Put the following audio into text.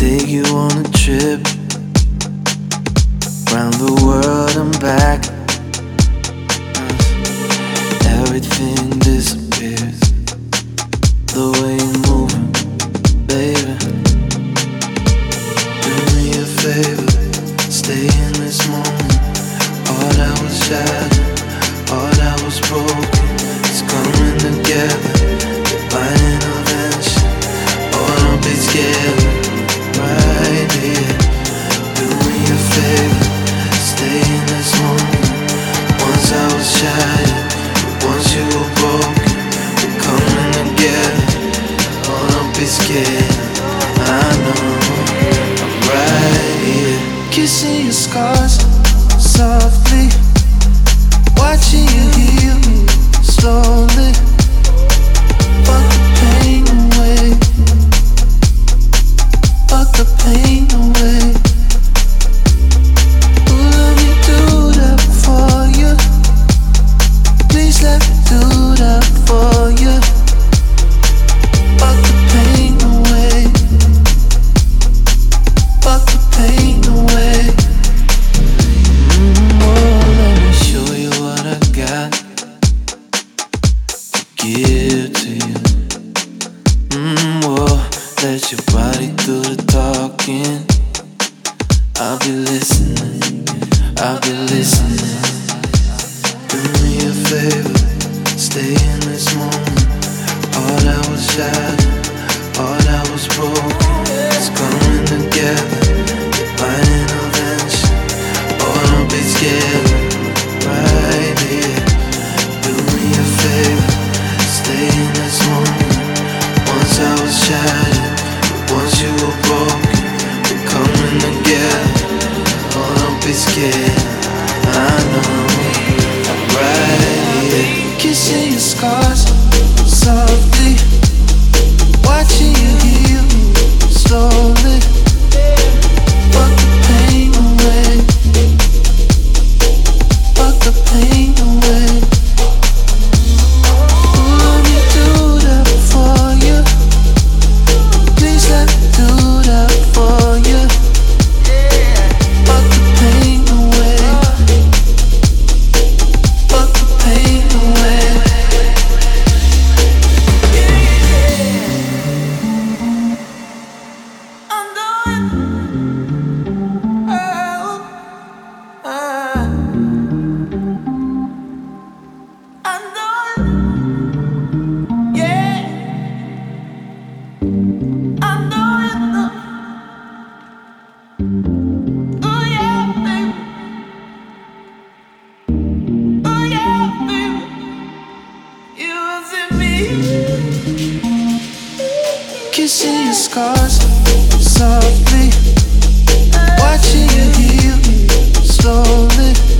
take you on a trip round the world and back. Everything disappears the way you're moving, baby. Do me a favor, stay in this moment. All that was shattered, all that was broken, it's coming together. Divine intervention. Oh, don't be scared, right here. Do me a favor, stay in this moment. Once I was shattered, once you were broken, we're coming together. Oh, don't be scared, I know I'm right here. Kissing your scars softly, watching you heal me slowly. Fuck the pain away, fuck the pain away. Ooh, let me do that for you. Please let me do that for you. Fuck the pain away, fuck the pain away. Oh, let me show you what I got to give to you. Oh, let your body do the talking. I'll be listening, I'll be listening. Do me a favor, stay in this moment. All that was shattered, all that was broken, it's coming together. Divine intervention. Oh, don't be scared, right here. Do me a favor, stay in this moment. Once I was shattered, once you were broken, we're coming together. Oh, don't be scared, I know I'm right here. Kissing your scars softly, watching you heal me slowly. Fuck the pain away, fuck the pain away. Ooh, let me do that for you. Please let me do that for you. Fuck the pain away, fuck the pain away. Kissing your scars softly, watching you heal me slowly.